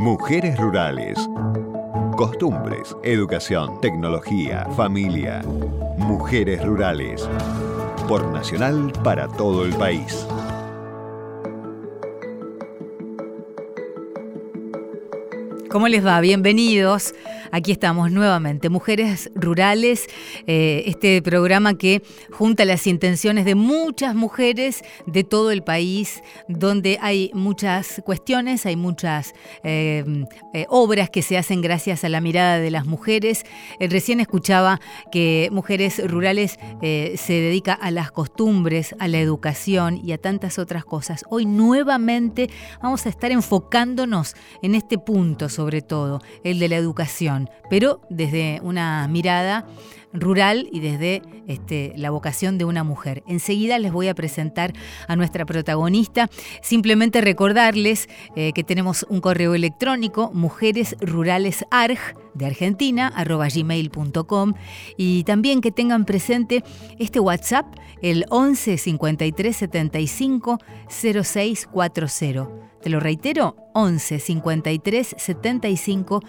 Mujeres rurales. Costumbres, educación, tecnología, familia. Mujeres rurales. Por Nacional para todo el país. ¿Cómo les va? Bienvenidos. Aquí estamos nuevamente, Mujeres Rurales, este programa que junta las intenciones de muchas mujeres de todo el país, donde hay muchas cuestiones, hay muchas obras que se hacen gracias a la mirada de las mujeres. Recién escuchaba que Mujeres Rurales se dedica a las costumbres, a la educación y a tantas otras cosas. Hoy nuevamente vamos a estar enfocándonos en este punto, sobre todo, el de la educación, pero desde una mirada rural y desde la vocación de una mujer. Enseguida les voy a presentar a nuestra protagonista. Simplemente recordarles que tenemos un correo electrónico, mujeresruralesarg, de Argentina, @gmail.com, y también que tengan presente este WhatsApp, el 11 53 75 0640. Te lo reitero, 11 53 75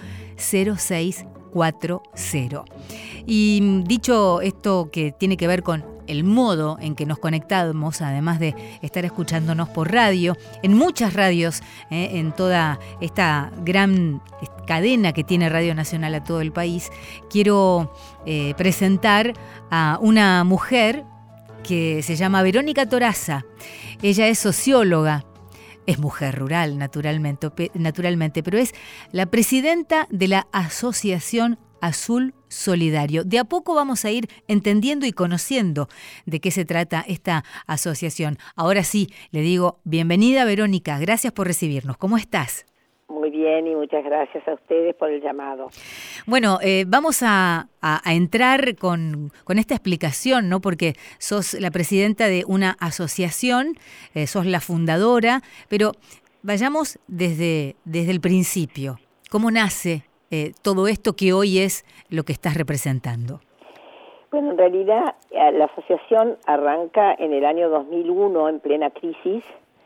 0640. Y dicho esto que tiene que ver con el modo en que nos conectamos, además de estar escuchándonos por radio, en muchas radios, en toda esta gran cadena que tiene Radio Nacional a todo el país, quiero presentar a una mujer que se llama Verónica Toraza. Ella es socióloga. Es mujer rural, naturalmente, pero es la presidenta de la Asociación Azul Solidario. De a poco vamos a ir entendiendo y conociendo de qué se trata esta asociación. Ahora sí, le digo, bienvenida Verónica, gracias por recibirnos. ¿Cómo estás? Muy bien, y muchas gracias a ustedes por el llamado. Bueno, vamos a entrar con esta explicación, ¿no? Porque sos la presidenta de una asociación, sos la fundadora, pero vayamos desde el principio. ¿Cómo nace todo esto que hoy es lo que estás representando? Bueno, en realidad la asociación arranca en el año 2001, en plena crisis.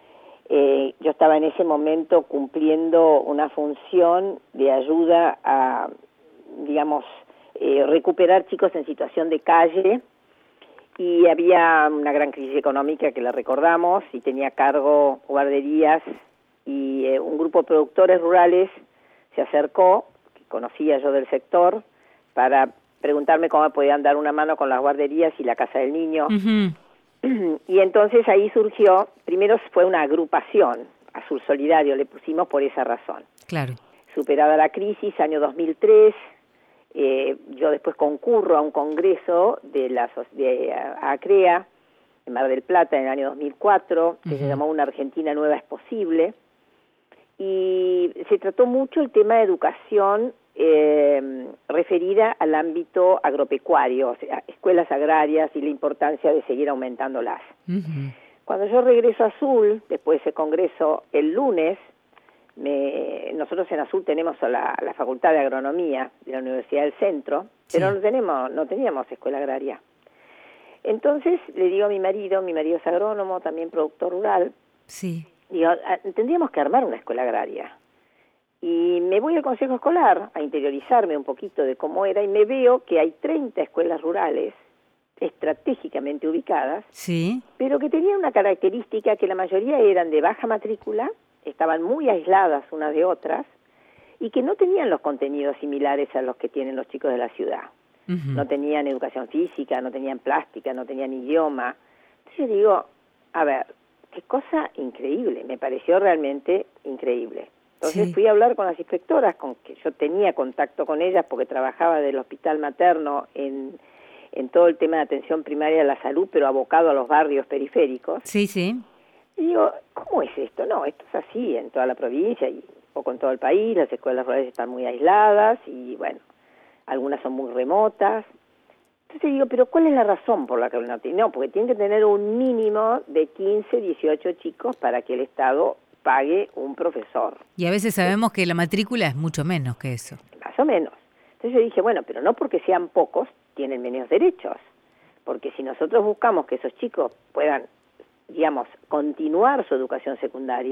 Yo estaba en ese momento cumpliendo una función de ayuda a, digamos, recuperar chicos en situación de calle, y había una gran crisis económica que la recordamos, y tenía a cargo guarderías, y un grupo de productores rurales se acercó, que conocía yo del sector, para preguntarme cómo me podían dar una mano con las guarderías y la casa del niño. Uh-huh. Y entonces ahí surgió, primero fue una agrupación, Azul Solidario le pusimos por esa razón. Claro. Superada la crisis, año 2003, yo después concurro a un congreso de ACREA, en Mar del Plata, en el año 2004, que se llamó Una Argentina Nueva es Posible, y se trató mucho el tema de educación referida al ámbito agropecuario, o sea, escuelas agrarias y la importancia de seguir aumentándolas. Uh-huh. Cuando yo regreso a Azul, después de ese congreso, el lunes, nosotros en Azul tenemos la Facultad de Agronomía de la Universidad del Centro, sí, pero no teníamos escuela agraria. Entonces le digo a mi marido es agrónomo, también productor rural, sí, digo, tendríamos que armar una escuela agraria. Y me voy al consejo escolar a interiorizarme un poquito de cómo era, y me veo que hay 30 escuelas rurales estratégicamente ubicadas, sí, pero que tenían una característica, que la mayoría eran de baja matrícula, estaban muy aisladas unas de otras, y que no tenían los contenidos similares a los que tienen los chicos de la ciudad. Uh-huh. No tenían educación física, no tenían plástica, no tenían idioma. Entonces yo digo, a ver, qué cosa increíble, me pareció realmente increíble. Entonces fui a hablar con las inspectoras, con que yo tenía contacto con ellas porque trabajaba del hospital materno en todo el tema de atención primaria de la salud, pero abocado a los barrios periféricos. Sí, sí. Y digo, ¿cómo es esto? No, esto es así en toda la provincia y poco en todo el país, las escuelas rurales están muy aisladas y bueno, algunas son muy remotas. Entonces digo, ¿pero cuál es la razón por la que no tiene? No, porque tienen que tener un mínimo de 15, 18 chicos para que el Estado pague un profesor. Y a veces sabemos que la matrícula es mucho menos que eso. Más o menos. Entonces yo dije, bueno, pero no porque sean pocos, tienen menos derechos. Porque si nosotros buscamos que esos chicos puedan, digamos, continuar su educación secundaria,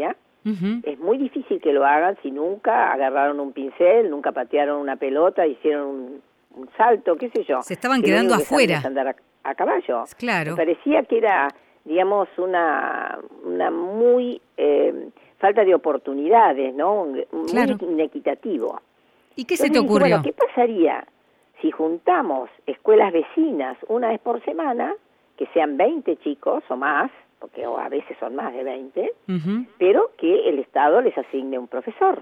Es muy difícil que lo hagan si nunca agarraron un pincel, nunca patearon una pelota, hicieron un salto, qué sé yo. Se estaban quedando afuera. Andar a caballo. Claro. Me parecía que era, digamos, una muy falta de oportunidades, ¿no? Muy inequitativo. ¿Y qué se te ocurrió? Bueno, ¿qué pasaría si juntamos escuelas vecinas una vez por semana, que sean 20 chicos o más, porque a veces son más de 20, pero que el Estado les asigne un profesor?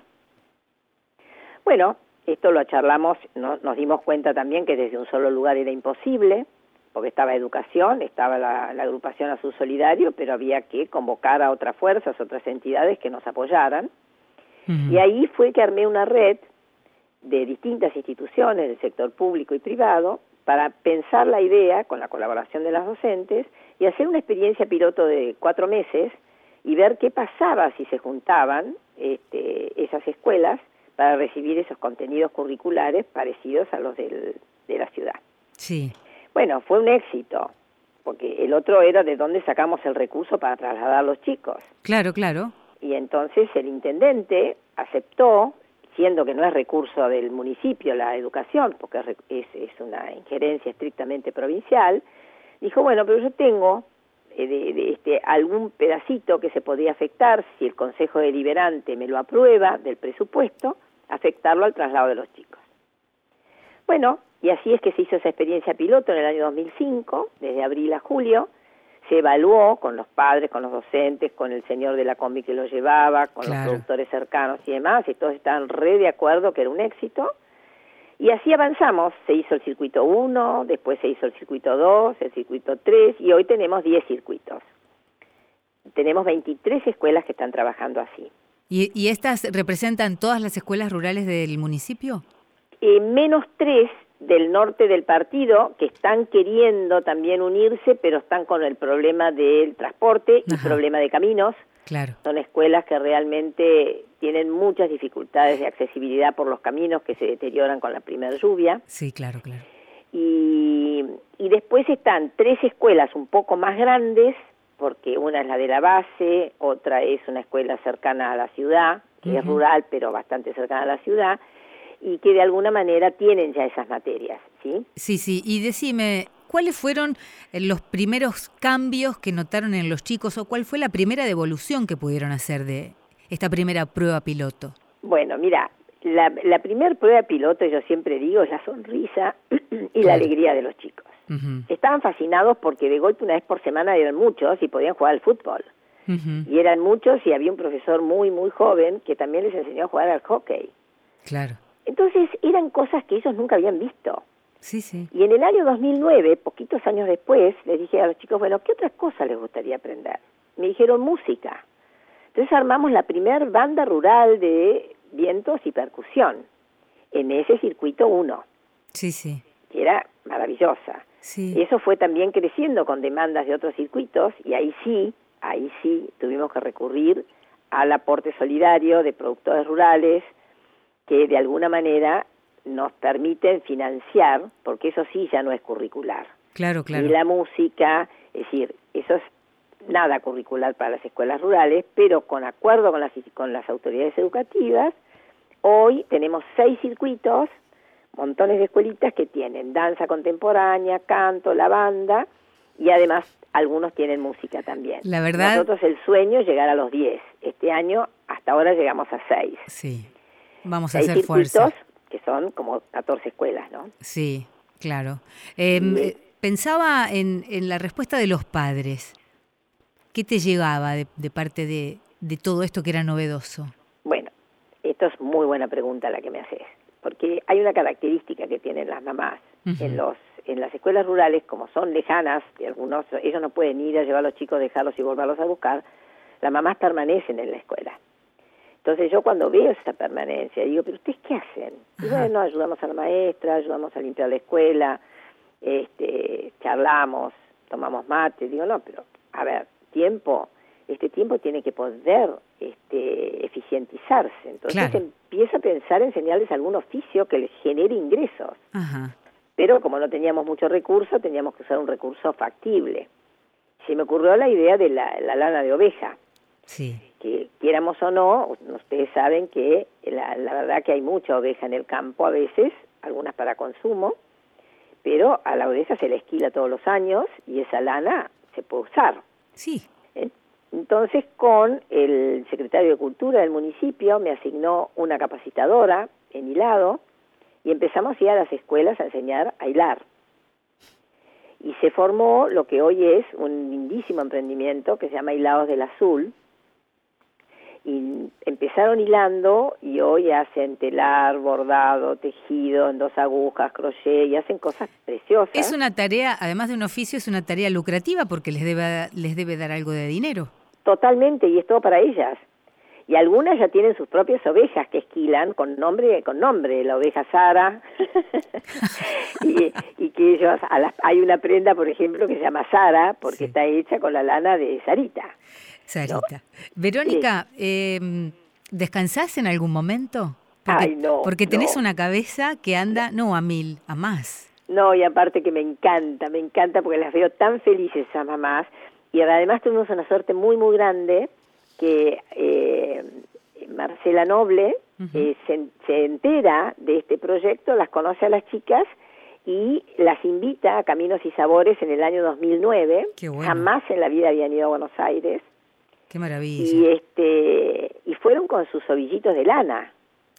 Bueno, esto lo charlamos, nos dimos cuenta también que desde un solo lugar era imposible, porque estaba educación, estaba la agrupación Azul Solidario, pero había que convocar a otras fuerzas, otras entidades que nos apoyaran. Y ahí fue que armé una red de distintas instituciones del sector público y privado para pensar la idea, con la colaboración de las docentes, y hacer una experiencia piloto de 4 meses y ver qué pasaba si se juntaban esas escuelas para recibir esos contenidos curriculares parecidos a los de la ciudad. Sí. Bueno, fue un éxito, porque el otro era de dónde sacamos el recurso para trasladar a los chicos. Claro, claro. Y entonces el intendente aceptó, siendo que no es recurso del municipio la educación, porque es una injerencia estrictamente provincial, dijo, bueno, pero yo tengo algún pedacito que se podía afectar, si el Consejo Deliberante me lo aprueba del presupuesto, afectarlo al traslado de los chicos. Bueno, y así es que se hizo esa experiencia piloto en el año 2005, desde abril a julio. Se evaluó con los padres, con los docentes, con el señor de la combi que lo llevaba, con los productores cercanos y demás, y todos estaban re de acuerdo que era un éxito. Y así avanzamos, se hizo el circuito 1, después se hizo el circuito 2, el circuito 3, y hoy tenemos 10 circuitos. Tenemos 23 escuelas que están trabajando así. ¿Y estas representan todas las escuelas rurales del municipio? Menos 3 del norte del partido, que están queriendo también unirse, pero están con el problema del transporte y problema de caminos. Claro. Son escuelas que realmente tienen muchas dificultades de accesibilidad por los caminos que se deterioran con la primera lluvia. Sí, claro, claro. Y después están 3 escuelas un poco más grandes, porque una es la de la base, otra es una escuela cercana a la ciudad, que es rural, pero bastante cercana a la ciudad, y que de alguna manera tienen ya esas materias, ¿sí? Sí, sí. Y decime, ¿cuáles fueron los primeros cambios que notaron en los chicos o cuál fue la primera devolución que pudieron hacer de esta primera prueba piloto? Bueno, mira, la primera prueba piloto, yo siempre digo, es la sonrisa y la alegría de los chicos. Estaban fascinados porque de golpe una vez por semana eran muchos y podían jugar al fútbol. Y eran muchos y había un profesor muy, muy joven que también les enseñó a jugar al hockey. Claro. Entonces eran cosas que ellos nunca habían visto. Sí, sí. Y en el año 2009, poquitos años después, les dije a los chicos, bueno, ¿qué otras cosas les gustaría aprender? Me dijeron música. Entonces armamos la primer banda rural de vientos y percusión en ese circuito 1. Sí, sí. Que era maravillosa. Sí. Y eso fue también creciendo con demandas de otros circuitos y ahí sí tuvimos que recurrir al aporte solidario de productores rurales que de alguna manera nos permiten financiar, porque eso sí ya no es curricular. Claro, claro. Ni la música, es decir, eso es nada curricular para las escuelas rurales, pero con acuerdo con las autoridades educativas, hoy tenemos 6 circuitos, montones de escuelitas que tienen danza contemporánea, canto, la banda, y además algunos tienen música también. La verdad... Nosotros el sueño es llegar a los 10. Este año, hasta ahora, llegamos a 6. Sí, vamos a hacer fuerza. 6 circuitos, que son como 14 escuelas, ¿no? Sí, claro. Pensaba en la respuesta de los padres. ¿Qué te llegaba de parte de todo esto que era novedoso? Bueno, esto es muy buena pregunta la que me haces, porque hay una característica que tienen las mamás. En las escuelas rurales, como son lejanas, ellos no pueden ir a llevar a los chicos, dejarlos y volverlos a buscar, las mamás permanecen en la escuela. Entonces yo cuando veo esa permanencia, digo, ¿pero ustedes qué hacen? Y bueno, ayudamos a la maestra, ayudamos a limpiar la escuela, charlamos, tomamos mate. Digo, no, pero, a ver, este tiempo tiene que poder eficientizarse. Entonces empieza a pensar en enseñarles algún oficio que les genere ingresos. Pero como no teníamos mucho recurso, teníamos que usar un recurso factible. Se me ocurrió la idea de la lana de oveja. Sí. que quieramos o no, ustedes saben que la verdad que hay mucha oveja en el campo a veces, algunas para consumo, pero a la oveja se le esquila todos los años y esa lana se puede usar. Sí. Entonces, con el secretario de Cultura del municipio me asignó una capacitadora en hilado y empezamos a ir a las escuelas a enseñar a hilar. Y se formó lo que hoy es un lindísimo emprendimiento que se llama Hilados del Azul. Y empezaron hilando y hoy hacen telar, bordado, tejido en 2 agujas, crochet y hacen cosas preciosas. Es una tarea, además de un oficio, es una tarea lucrativa porque les debe dar algo de dinero. Totalmente, y es todo para ellas. Y algunas ya tienen sus propias ovejas que esquilan con nombre, la oveja Sara. y que ellos, hay una prenda, por ejemplo, que se llama Sara, porque está hecha con la lana de Sarita. Sarita. ¿No? Verónica, ¿descansás en algún momento? Porque tenés una cabeza que anda, no a 1000, a más. No, y aparte que me encanta porque las veo tan felices esas mamás. Y además tuvimos una suerte muy, muy grande que Marcela Noble se entera de este proyecto, las conoce a las chicas y las invita a Caminos y Sabores en el año 2009. Qué bueno. Jamás en la vida habían ido a Buenos Aires. Qué maravilla. Y fueron con sus ovillitos de lana.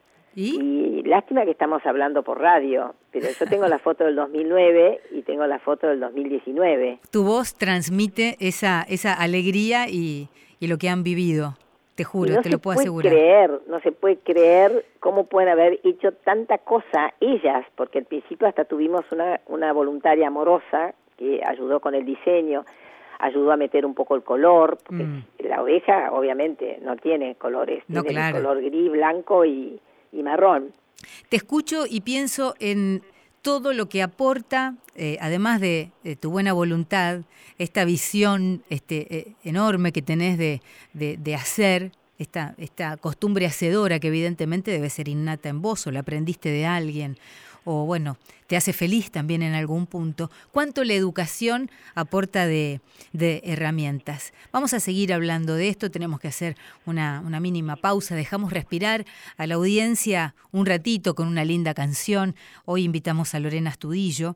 Y lástima que estamos hablando por radio, pero yo tengo la foto del 2009 y tengo la foto del 2019. Tu voz transmite esa alegría y lo que han vivido, te juro, te lo puedo asegurar. No se puede creer cómo pueden haber hecho tanta cosa ellas, porque al principio hasta tuvimos una voluntaria amorosa que ayudó con el diseño, ayudó a meter un poco el color, porque la oveja obviamente no tiene colores, tiene el color gris, blanco y marrón. Te escucho y pienso en todo lo que aporta, además de tu buena voluntad, esta visión enorme que tenés de hacer, esta costumbre hacedora que evidentemente debe ser innata en vos, o la aprendiste de alguien, o bueno, te hace feliz también en algún punto. ¿Cuánto la educación aporta de herramientas? Vamos a seguir hablando de esto, tenemos que hacer una mínima pausa, dejamos respirar a la audiencia un ratito con una linda canción. Hoy invitamos a Lorena Astudillo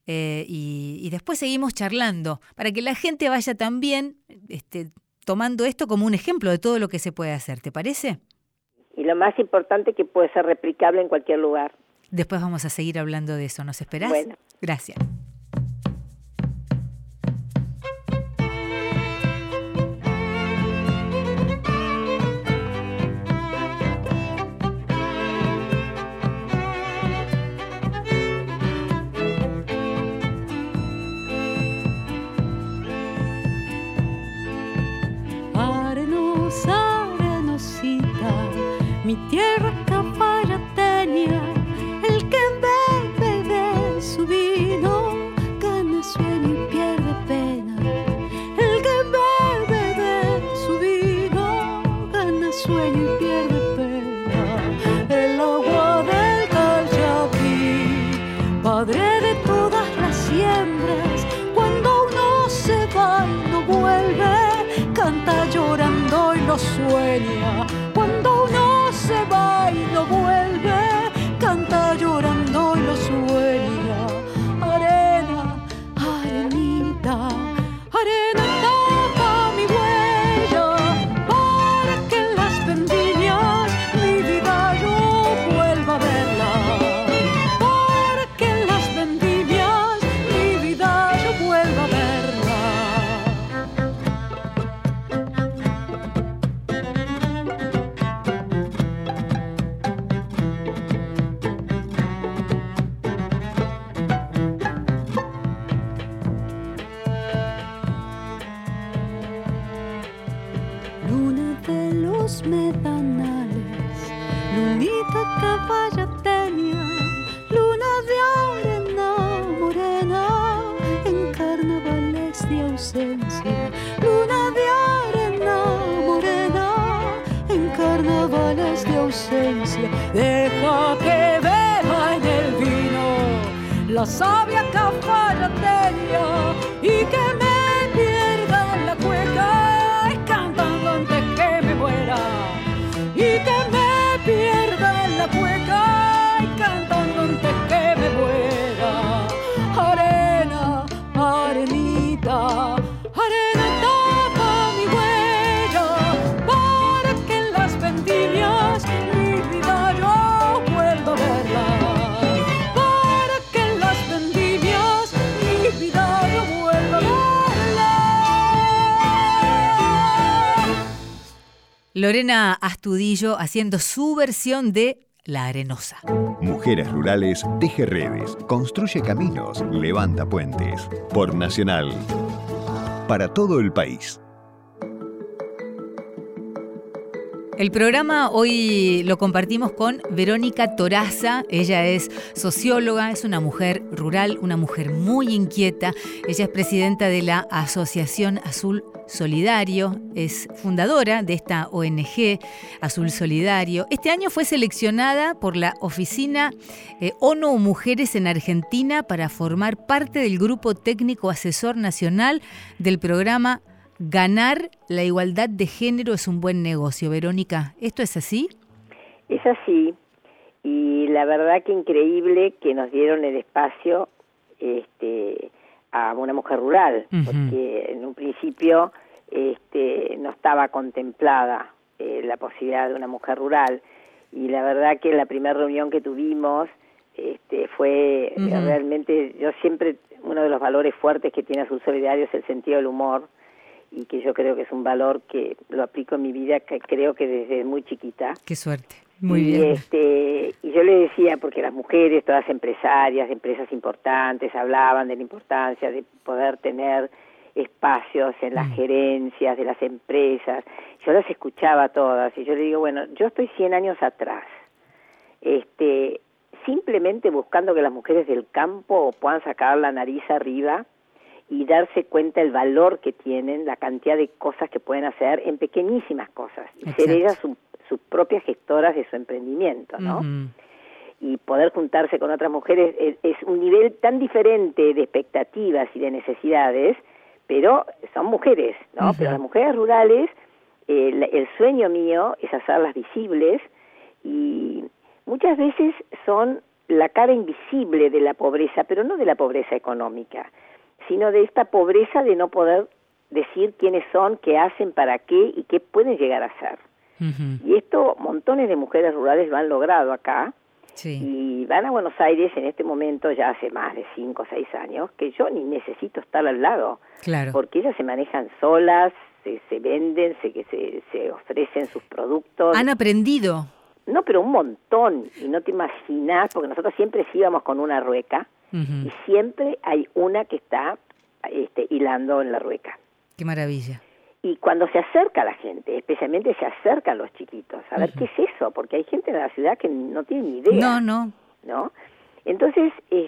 y después seguimos charlando para que la gente vaya también tomando esto como un ejemplo de todo lo que se puede hacer, ¿te parece? Y lo más importante, que puede ser replicable en cualquier lugar. Después vamos a seguir hablando de eso. ¿Nos esperás? Bueno. Gracias. Arenosa, arenosita, mi tierra cafayateña. El que bebe de su vino gana sueño y pierde pena. El que bebe de su vino gana sueño y pierde pena. El agua del Calchaquí, padre de todas las siembras, cuando uno se va y no vuelve, canta llorando y no sueña. Cuando uno se va y no vuelve, canta llorando y no sueña. Arena, arenita, arena tapa mi huella, para que en las vendimias mi vida yo vuelva a verla. Para que en las vendimias mi vida yo vuelva a verla. Medanales, lunita cafayateña, luna de arena morena, en carnavales de ausencia. Luna de arena morena, en carnavales de ausencia. Deja que beba en el vino la sabia cafayateña y que me pierda en la cueca, cantando antes que me muera. Lorena Astudillo haciendo su versión de La Arenosa. Mujeres Rurales teje redes, construye caminos, levanta puentes. Por Nacional. Para todo el país. El programa hoy lo compartimos con Verónica Toraza. Ella es socióloga, es una mujer rural, una mujer muy inquieta. Ella es presidenta de la Asociación Azul Solidario, es fundadora de esta ONG Azul Solidario. Este año fue seleccionada por la Oficina ONU Mujeres en Argentina para formar parte del Grupo Técnico Asesor Nacional del programa Ganar la igualdad de género es un buen negocio. Verónica, ¿esto es así? Es así, y la verdad que increíble que nos dieron el espacio a una mujer rural, porque en un principio no estaba contemplada la posibilidad de una mujer rural, y la verdad que la primera reunión que tuvimos fue realmente, yo siempre, uno de los valores fuertes que tiene Azul Solidario es el sentido del humor, y que yo creo que es un valor que lo aplico en mi vida, que creo que desde muy chiquita. Qué suerte, muy bien. Y yo le decía, porque las mujeres, todas empresarias, de empresas importantes, hablaban de la importancia de poder tener espacios en las gerencias de las empresas. Yo las escuchaba todas, y yo le digo, bueno, yo estoy 100 años atrás, simplemente buscando que las mujeres del campo puedan sacar la nariz arriba y darse cuenta el valor que tienen, la cantidad de cosas que pueden hacer en pequeñísimas cosas, y ser ellas sus propias gestoras de su emprendimiento, ¿no? Y poder juntarse con otras mujeres es un nivel tan diferente de expectativas y de necesidades, pero son mujeres, ¿no? Pero las mujeres rurales, el sueño mío es hacerlas visibles, y muchas veces son la cara invisible de la pobreza, pero no de la pobreza económica, sino de esta pobreza de no poder decir quiénes son, qué hacen, para qué y qué pueden llegar a ser. Y esto montones de mujeres rurales lo han logrado acá, y van a Buenos Aires en este momento, ya hace más de 5 o 6 años, que yo ni necesito estar al lado, porque ellas se manejan solas, se venden, se ofrecen sus productos. ¿Han aprendido? No, pero un montón, y no te imaginas, porque nosotros siempre íbamos con una rueca, y siempre hay una que está hilando en la rueca. Qué maravilla. Y cuando se acerca la gente, especialmente se acercan los chiquitos, a ver qué es eso, porque hay gente en la ciudad que no tiene ni idea. ¿No? Entonces,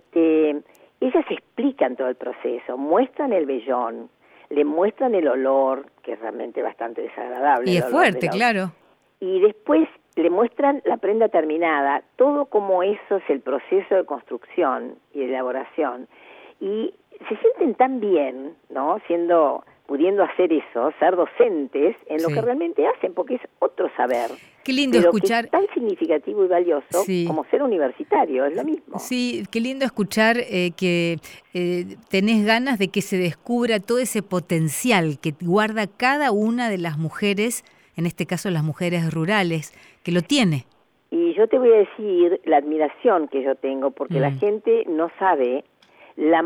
ellas explican todo el proceso, muestran el vellón, le muestran el olor, que es realmente bastante desagradable. Y es fuerte, claro. Y después le muestran la prenda terminada, todo como eso es el proceso de construcción y de elaboración, y se sienten tan bien, ¿no? Pudiendo hacer eso, ser docentes en lo que realmente hacen, porque es otro saber. Qué lindo pero escuchar. Que es tan significativo y valioso como ser universitario, es lo mismo. Sí, qué lindo escuchar que tenés ganas de que se descubra todo ese potencial que guarda cada una de las mujeres, en este caso las mujeres rurales, que lo tiene. Y yo te voy a decir la admiración que yo tengo, porque la gente no sabe la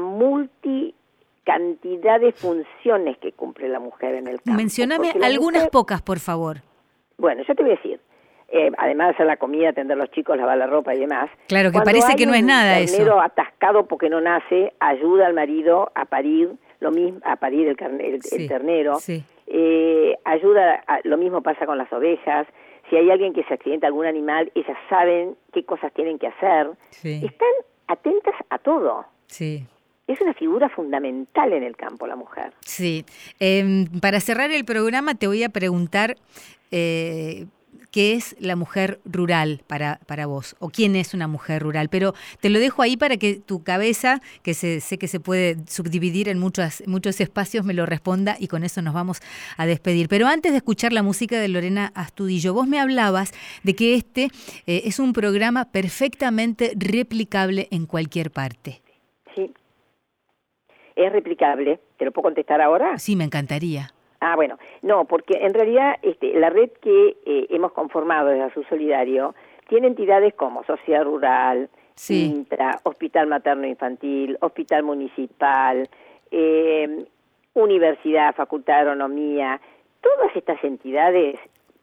multicantidad de funciones que cumple la mujer en el campo. Mencióname algunas pocas, por favor. Bueno, yo te voy a decir, además de hacer la comida, atender a los chicos, lavar la ropa y demás. Claro, que parece que no es nada eso. El ternero atascado porque no nace, ayuda al marido a parir, lo mismo, a parir el ternero. Sí. Ayuda, lo mismo pasa con las ovejas. Si hay alguien que se accidenta algún animal, ellas saben qué cosas tienen que hacer. Sí. Están atentas a todo. Sí. Es una figura fundamental en el campo, la mujer. Sí. Para cerrar el programa te voy a preguntar qué es la mujer rural para vos, o quién es una mujer rural, pero te lo dejo ahí para que tu cabeza, que sé que se puede subdividir en muchos espacios, me lo responda, y con eso nos vamos a despedir. Pero antes de escuchar la música de Lorena Astudillo, vos me hablabas de que este es un programa perfectamente replicable en cualquier parte. Sí, es replicable. ¿Te lo puedo contestar ahora? Sí, me encantaría. Bueno, no, porque en realidad la red que hemos conformado desde Azul Solidario tiene entidades como Sociedad Rural, Intra, Hospital Materno Infantil, Hospital Municipal, Universidad, Facultad de Agronomía. Todas estas entidades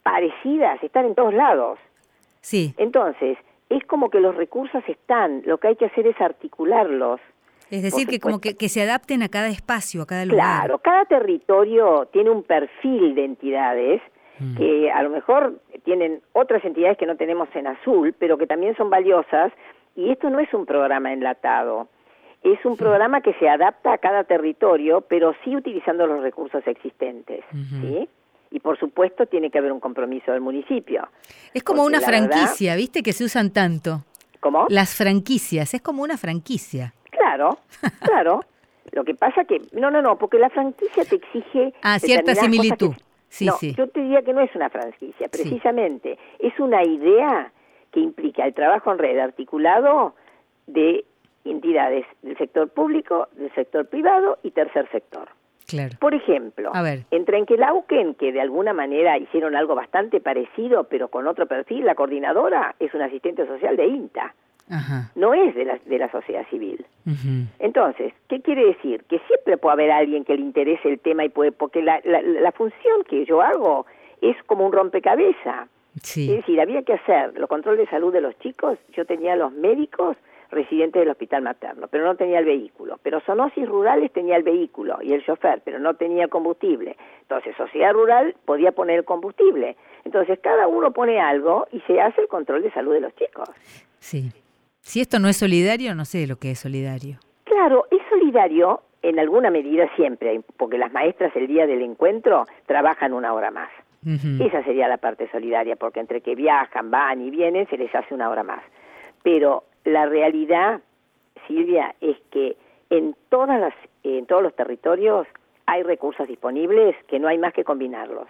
parecidas están en todos lados. Sí. Entonces, es como que los recursos están, lo que hay que hacer es articularlos. Es decir, que como que se adapten a cada espacio, a cada lugar. Claro, cada territorio tiene un perfil de entidades que a lo mejor tienen otras entidades que no tenemos en Azul, pero que también son valiosas, y esto no es un programa enlatado, es un programa que se adapta a cada territorio, pero sí utilizando los recursos existentes, ¿sí? Y por supuesto tiene que haber un compromiso del municipio. Es como una franquicia, verdad, ¿viste? Que se usan tanto. ¿Cómo? Las franquicias, es como una franquicia. Claro, claro. Lo que pasa que, no, porque la franquicia te exige... cierta similitud. Sí. Yo te diría que no es una franquicia, precisamente. Es una idea que implica el trabajo en red articulado de entidades del sector público, del sector privado y tercer sector. Claro. Por ejemplo, en Trenquelauquen, que de alguna manera hicieron algo bastante parecido, pero con otro perfil, la coordinadora es una asistente social de INTA. Ajá. No es de la sociedad civil. Entonces, ¿qué quiere decir? Que siempre puede haber alguien que le interese el tema y puede, porque la función que yo hago es como un rompecabezas. Sí. Es decir, había que hacer los controles de salud de los chicos. Yo tenía los médicos residentes del hospital materno, pero no tenía el vehículo. Pero Zoonosis Rurales tenía el vehículo y el chofer, pero no tenía combustible. Entonces, Sociedad Rural podía poner el combustible. Entonces, cada uno pone algo y se hace el control de salud de los chicos. Sí. Si esto no es solidario, no sé lo que es solidario. Claro, es solidario en alguna medida siempre, porque las maestras el día del encuentro trabajan 1 hora más. Esa sería la parte solidaria, porque entre que viajan, van y vienen, se les hace 1 hora más. Pero la realidad, Silvia, es que en todos los territorios hay recursos disponibles que no hay más que combinarlos.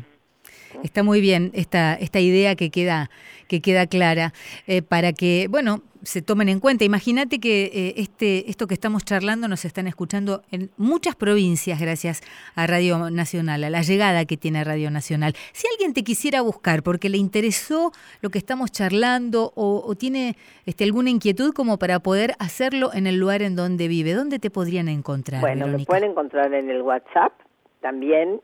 Está muy bien esta idea que queda clara para que, bueno, se tomen en cuenta. Imagínate que esto que estamos charlando nos están escuchando en muchas provincias gracias a Radio Nacional, a la llegada que tiene Radio Nacional. Si alguien te quisiera buscar porque le interesó lo que estamos charlando o tiene alguna inquietud como para poder hacerlo en el lugar en donde vive, ¿dónde te podrían encontrar, Verónica? Me pueden encontrar en el WhatsApp también,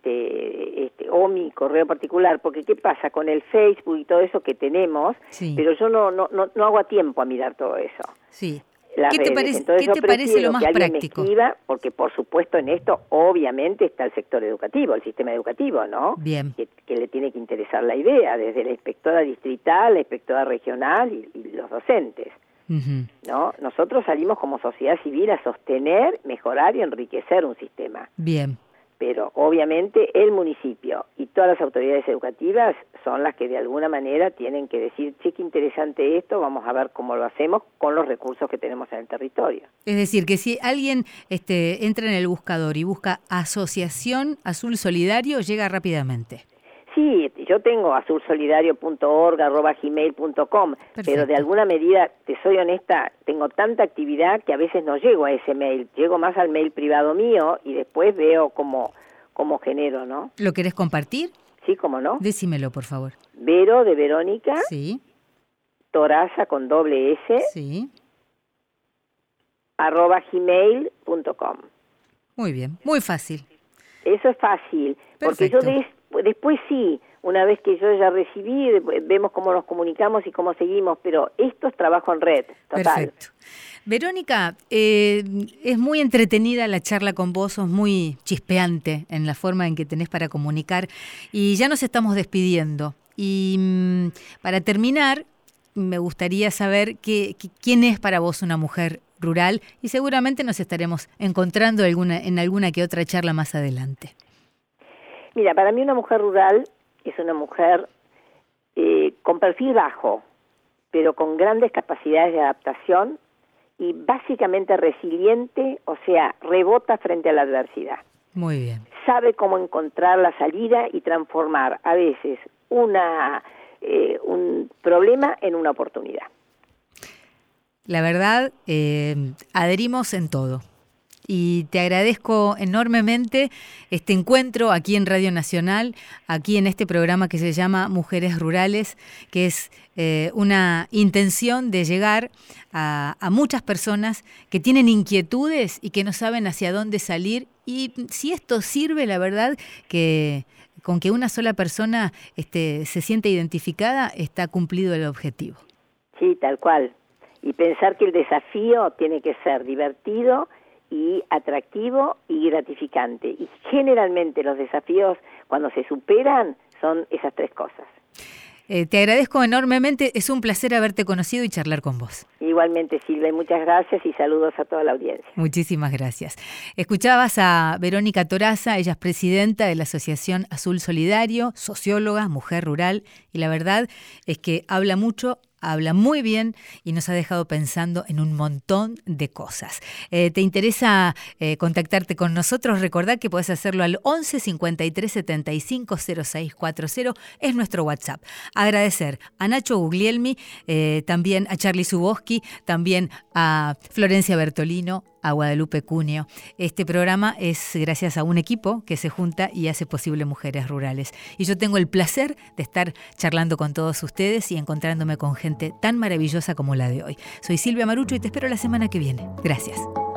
o mi correo particular, porque ¿qué pasa con el Facebook y todo eso que tenemos? Sí. Pero yo no hago a tiempo a mirar todo eso. Sí. ¿Qué te parece lo más práctico? Me escriba, porque por supuesto en esto obviamente está el sector educativo, el sistema educativo, ¿no? Bien. Que le tiene que interesar la idea, desde la inspectora distrital, la inspectora regional y los docentes. ¿No? Nosotros salimos como sociedad civil a sostener, mejorar y enriquecer un sistema. Bien. Pero obviamente el municipio y todas las autoridades educativas son las que de alguna manera tienen que decir, che, qué interesante esto, vamos a ver cómo lo hacemos con los recursos que tenemos en el territorio. Es decir, que si alguien entra en el buscador y busca Asociación Azul Solidario, llega rápidamente. Sí, yo tengo azulsolidario.org@gmail.com, pero de alguna medida, te soy honesta, tengo tanta actividad que a veces no llego a ese mail, llego más al mail privado mío y después veo cómo genero, ¿no? ¿Lo querés compartir? Sí, cómo no. Decímelo, por favor. Vero de Verónica. Sí. Toraza con doble S. Sí. @gmail.com. Muy bien, muy fácil. Eso es fácil, Perfecto. porque después sí, una vez que yo ya recibí, vemos cómo nos comunicamos y cómo seguimos, pero esto es trabajo en red, total. Perfecto. Verónica, es muy entretenida la charla con vos, sos muy chispeante en la forma en que tenés para comunicar y ya nos estamos despidiendo. Y para terminar, me gustaría saber quién es para vos una mujer rural y seguramente nos estaremos encontrando en alguna que otra charla más adelante. Mira, para mí una mujer rural es una mujer con perfil bajo, pero con grandes capacidades de adaptación y básicamente resiliente, o sea, rebota frente a la adversidad. Muy bien. Sabe cómo encontrar la salida y transformar a veces un problema en una oportunidad. La verdad, adherimos en todo. Y te agradezco enormemente este encuentro aquí en Radio Nacional, aquí en este programa que se llama Mujeres Rurales, que es una intención de llegar a muchas personas que tienen inquietudes y que no saben hacia dónde salir. Y si esto sirve, la verdad que con que una sola persona se siente identificada, está cumplido el objetivo. Sí, tal cual. Y pensar que el desafío tiene que ser divertido y atractivo y gratificante. Y generalmente los desafíos, cuando se superan, son esas tres cosas. Te agradezco enormemente, es un placer haberte conocido y charlar con vos. Igualmente, Silvia, muchas gracias y saludos a toda la audiencia. Muchísimas gracias. Escuchabas a Verónica Toraza, ella es presidenta de la Asociación Azul Solidario, socióloga, mujer rural, y la verdad es que habla mucho, habla muy bien y nos ha dejado pensando en un montón de cosas. ¿Te interesa contactarte con nosotros? Recordá que podés hacerlo al 11 53 75 0640, es nuestro WhatsApp. Agradecer a Nacho Guglielmi, también a Charlie Zuboski, también a Florencia Bertolino, a Guadalupe Cuneo. Este programa es gracias a un equipo que se junta y hace posible Mujeres Rurales. Y yo tengo el placer de estar charlando con todos ustedes y encontrándome con gente tan maravillosa como la de hoy. Soy Silvia Marucho y te espero la semana que viene. Gracias.